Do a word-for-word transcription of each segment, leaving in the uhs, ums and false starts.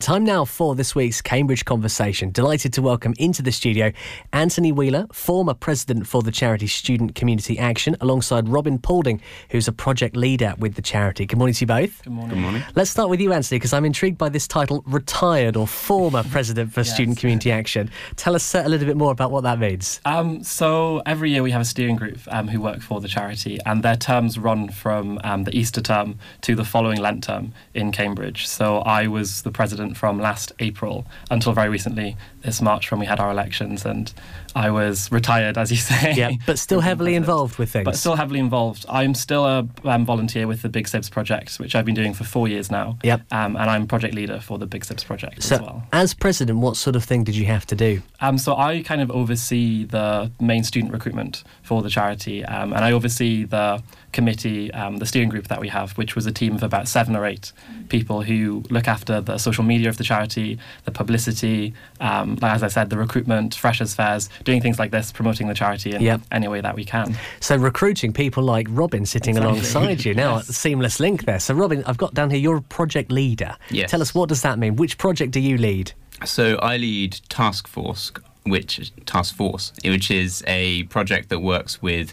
Time now for this week's Cambridge Conversation. Delighted to welcome into the studio Anthony Wheeler, former president for the charity Student Community Action, alongside Robin Paulding, who's a project leader with the charity. Good morning to you both. Good morning. Good morning. Let's start with you, Anthony, because I'm intrigued by this title, retired or former president for Yes. Student Community Action. Tell us uh, a little bit more about what that means. Um, so every year we have a steering group um, who work for the charity, and their terms run from um, the Easter term to the following Lent term in Cambridge. So I was the president from last April until very recently, this March, when we had our elections, and I was retired, as you say. Yeah, but still heavily president. involved with things. But still heavily involved. I'm still a um, volunteer with the Big Sibs project, which I've been doing for four years now. Yep. Um, and I'm project leader for the Big Sibs project So, as well. as president, what sort of thing did you have to do? Um, so I kind of oversee the main student recruitment for the charity, um, and I oversee the committee, um, the steering group that we have, which was a team of about seven or eight people who look after the social media of the charity, the publicity, um, like as I said, the recruitment, freshers fairs, doing things like this, promoting the charity in Yep. any way that we can. So recruiting people like Robin sitting Exactly. alongside you. Now, Yes. a seamless link there. So Robin, I've got down here, you're a project leader. Yes. Tell us, what does that mean? Which project do you lead? So I lead Task Force, which Task Force, which is a project that works with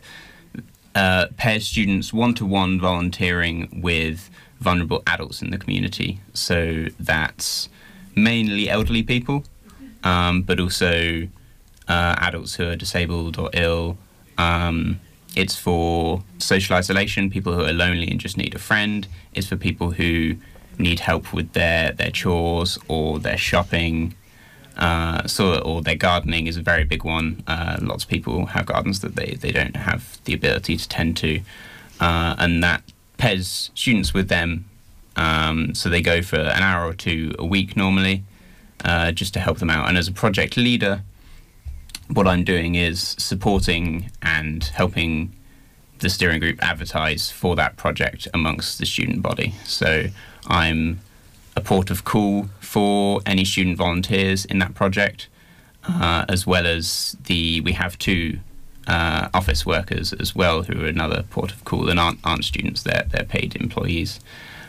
uh, paired students one-to-one volunteering with vulnerable adults in the community. So that's mainly elderly people, um, but also uh, adults who are disabled or ill. Um, it's for social isolation, people who are lonely and just need a friend. It's for people who need help with their, their chores or their shopping, uh, so or their gardening is a very big one. Uh, lots of people have gardens that they, they don't have the ability to tend to, uh, and that pairs students with them. Um, so they go for an hour or two a week normally, uh, just to help them out. And as a project leader, what I'm doing is supporting and helping the steering group advertise for that project amongst the student body. So I'm a port of call for any student volunteers in that project, uh, as well as the we have two uh, office workers as well who are another port of call and aren't, aren't students, they're, they're paid employees.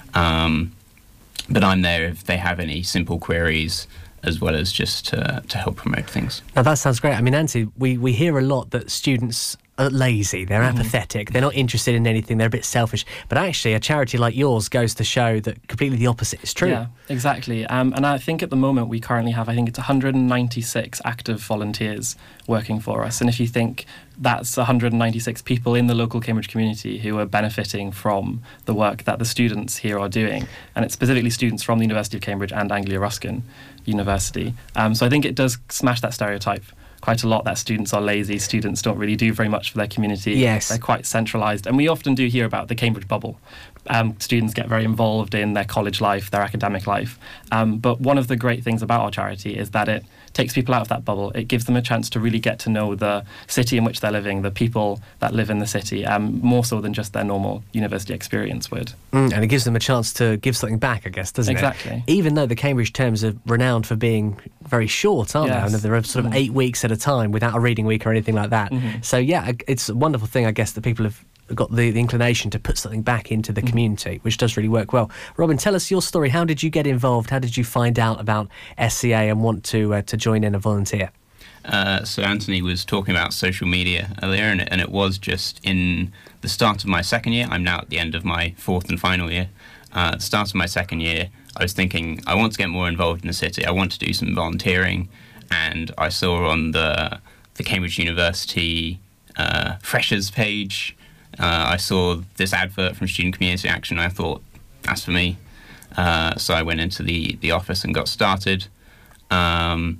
Um, but I'm there if they have any simple queries, as well as just to, to help promote things. Now, that sounds great. I mean, Nancy, we, we hear a lot that students are lazy, they're Mm-hmm. apathetic, they're not interested in anything, they're a bit selfish. But actually, a charity like yours goes to show that completely the opposite is true. Yeah, exactly. Um, and I think at the moment we currently have, I think it's one hundred ninety-six active volunteers working for us. And if you think that's one hundred ninety-six people in the local Cambridge community who are benefiting from the work that the students here are doing, and it's specifically students from the University of Cambridge and Anglia Ruskin University. Um, so I think it does smash that stereotype quite a lot that students are lazy, students don't really do very much for their community. Yes. They're quite centralised. And we often do hear about the Cambridge bubble. Um, students get very involved in their college life, their academic life. Um, but one of the great things about our charity is that it takes people out of that bubble. It gives them a chance to really get to know the city in which they're living, the people that live in the city, um, more so than just their normal university experience would. Mm, and it gives them a chance to give something back, I guess, doesn't Exactly. it? Even though the Cambridge terms are renowned for being very short, aren't Yes. they? And they're sort of Mhm. eight weeks at a time without a reading week or anything like that. Mhm. So, yeah, it's a wonderful thing, I guess, that people have got the, the inclination to put something back into the Mhm. community, which does really work well. Robin, tell us your story. How did you get involved? How did you find out about S C A and want to uh, to join in and volunteer? Uh, so Anthony was talking about social media earlier, and it, and it was just in the start of my second year. I'm now at the end of my fourth and final year. Uh, at the start of my second year, I was thinking, I want to get more involved in the city. I want to do some volunteering, and I saw on the the Cambridge University uh, freshers page, uh, I saw this advert from Student Community Action. I thought, that's for me. Uh, so I went into the, the office and got started. Um,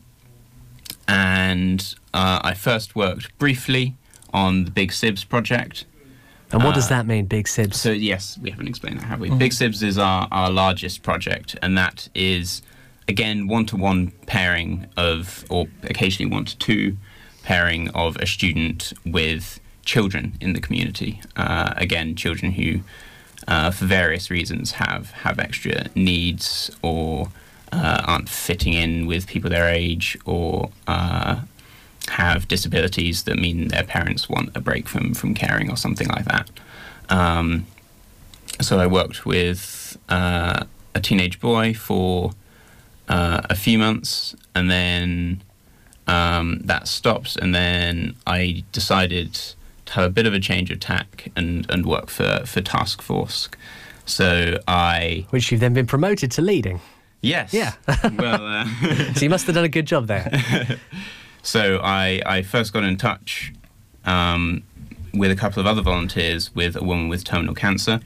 and uh, I first worked briefly on the Big Sibs project. And what does Uh, that mean, Big Sibs? So yes, we haven't explained that, have we? Mhm. Big Sibs is our, our largest project, and that is, again, one-to-one pairing of, or occasionally one-to-two pairing of a student with children in the community. Uh, again, children who, uh, for various reasons, have, have extra needs or uh, aren't fitting in with people their age, or uh, have disabilities that mean their parents want a break from, from caring or something like that. Um, so I worked with uh, a teenage boy for uh, a few months, and then um, that stopped, and then I decided to have a bit of a change of tack and, and work for, for Task Force. So I... Which you've then been promoted to leading. Yes. Yeah. Well, uh, so you must have done a good job there. So I, I first got in touch um, with a couple of other volunteers with a woman with terminal cancer.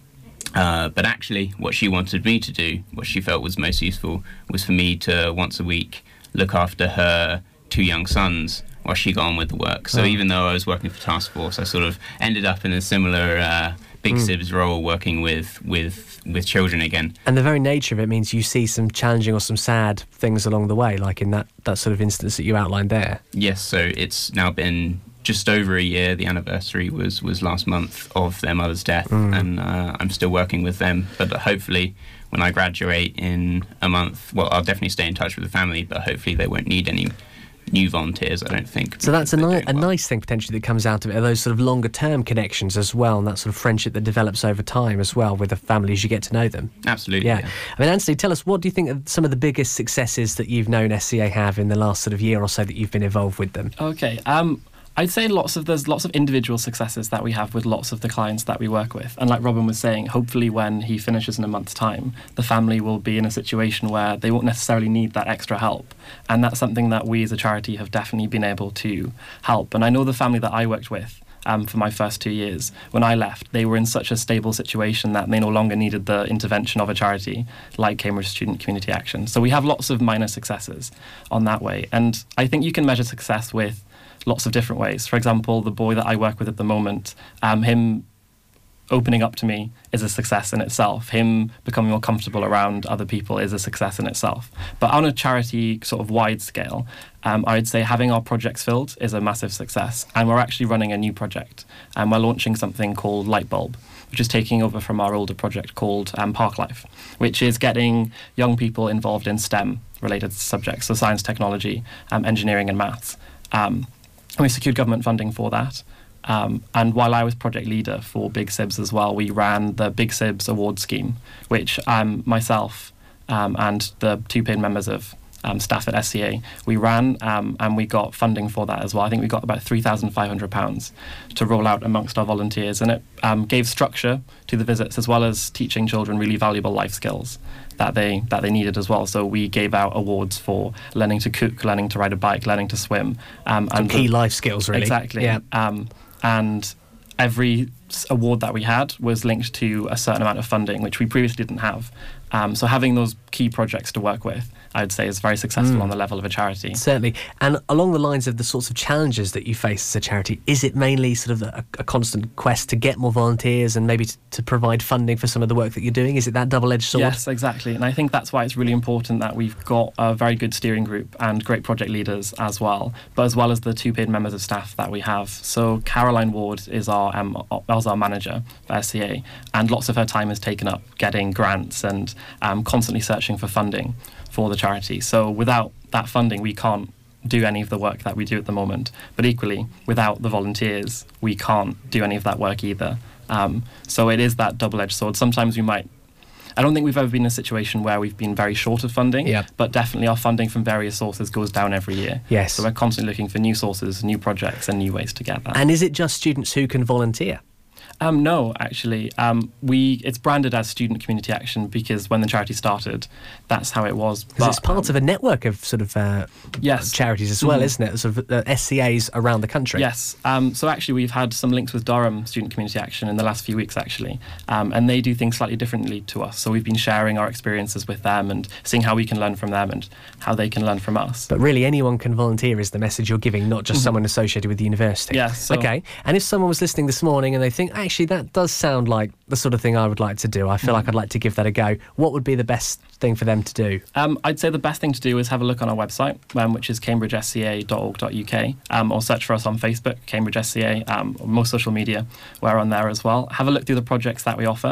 Uh, but actually, what she wanted me to do, what she felt was most useful, was for me to once a week look after her two young sons while she got on with the work. So oh. even though I was working for Task Force, I sort of ended up in a similar uh, Big mm. Sibs role, working with, with, with children again. And the very nature of it means you see some challenging or some sad things along the way, like in that, that sort of instance that you outlined there. Yes, so it's now been just over a year. The anniversary was, was last month of their mother's death, mm. and uh, I'm still working with them. But hopefully, when I graduate in a month, well, I'll definitely stay in touch with the family, but hopefully they won't need any new volunteers, I don't think. So that's a, ni- a well. nice thing potentially that comes out of it, are those sort of longer term connections as well, and that sort of friendship that develops over time as well with the family as you get to know them. Absolutely. Yeah. yeah. I mean, Anthony, tell us, what do you think are some of the biggest successes that you've known S C A have in the last sort of year or so that you've been involved with them? Okay. Um, I'd say lots of there's lots of individual successes that we have with lots of the clients that we work with. And like Robin was saying, hopefully when he finishes in a month's time, the family will be in a situation where they won't necessarily need that extra help. And that's something that we as a charity have definitely been able to help. And I know the family that I worked with um, for my first two years, when I left, they were in such a stable situation that they no longer needed the intervention of a charity like Cambridge Student Community Action. So we have lots of minor successes on that way. And I think you can measure success with lots of different ways. For example, the boy that I work with at the moment, um, him opening up to me is a success in itself. Him becoming more comfortable around other people is a success in itself. But on a charity sort of wide scale, um, I would say having our projects filled is a massive success. And we're actually running a new project. And we're launching something called Lightbulb, which is taking over from our older project called um, Parklife, which is getting young people involved in STEM-related subjects, so science, technology, um, engineering and maths. Um, We secured government funding for that. Um, and while I was project leader for Big Sibs as well, we ran the Big Sibs Award Scheme, which um, myself um, and the two paid members of um, staff at S C A, we ran um, and we got funding for that as well. I think we got about three thousand five hundred pounds to roll out amongst our volunteers. And it um, gave structure to the visits as well as teaching children really valuable life skills that they that they needed as well. So we gave out awards for learning to cook, learning to ride a bike, learning to swim. Um, Some and key the, life skills, really. Exactly. Yeah. Um, and every award that we had was linked to a certain amount of funding, which we previously didn't have. Um, so having those key projects to work with, I would say, is very successful mm. on the level of a charity. Certainly. And along the lines of the sorts of challenges that you face as a charity, is it mainly sort of a, a constant quest to get more volunteers and maybe to, to provide funding for some of the work that you're doing? Is it that double-edged sword? Yes, exactly. And I think that's why it's really important that we've got a very good steering group and great project leaders as well, but as well as the two paid members of staff that we have. So Caroline Ward is our, um, is our manager for S C A, and lots of her time is taken up getting grants and um, constantly searching for funding for the charity. So without that funding, we can't do any of the work that we do at the moment. But equally, without the volunteers, we can't do any of that work either. Um, so it is that double-edged sword. Sometimes we might... I don't think we've ever been in a situation where we've been very short of funding, yep. but definitely our funding from various sources goes down every year. Yes. So we're constantly looking for new sources, new projects and new ways to get that. And is it just students who can volunteer? Um, no, actually, um, we it's branded as Student Community Action because when the charity started, that's how it was. Because it's part um, of a network of sort of uh, yes. charities as well, mm-hmm. isn't it? Sort of uh, S C As around the country. Yes. Um, so actually, we've had some links with Durham Student Community Action in the last few weeks, actually, um, and they do things slightly differently to us. So we've been sharing our experiences with them and seeing how we can learn from them and how they can learn from us. But really, anyone can volunteer is the message you're giving, not just mm-hmm. someone associated with the university. Yes. So okay. And if someone was listening this morning and they think, actually, that does sound like the sort of thing I would like to do, I feel mm. like I'd like to give that a go, what would be the best thing for them to do? Um, I'd say the best thing to do is have a look on our website, um, which is cambridge s c a dot org dot u k, um, or search for us on Facebook, Cambridge S C A, um, or most social media, we're on there as well. Have a look through the projects that we offer.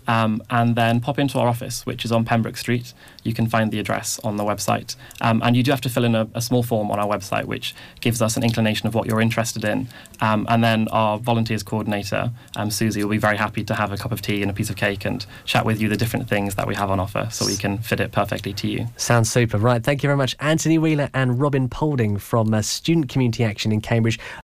um, and then pop into our office, which is on Pembroke Street. You can find the address on the website. Um, and you do have to fill in a, a small form on our website, which gives us an inclination of what you're interested in. Um, and then our volunteers coordinator, um, Susie, will be very happy to have a cup of tea and a piece of cake and chat with you the different things that we have on offer so we can fit it perfectly to you. Sounds super. Right, thank you very much, Anthony Wheeler and Robin Polding from uh, Student Community Action in Cambridge.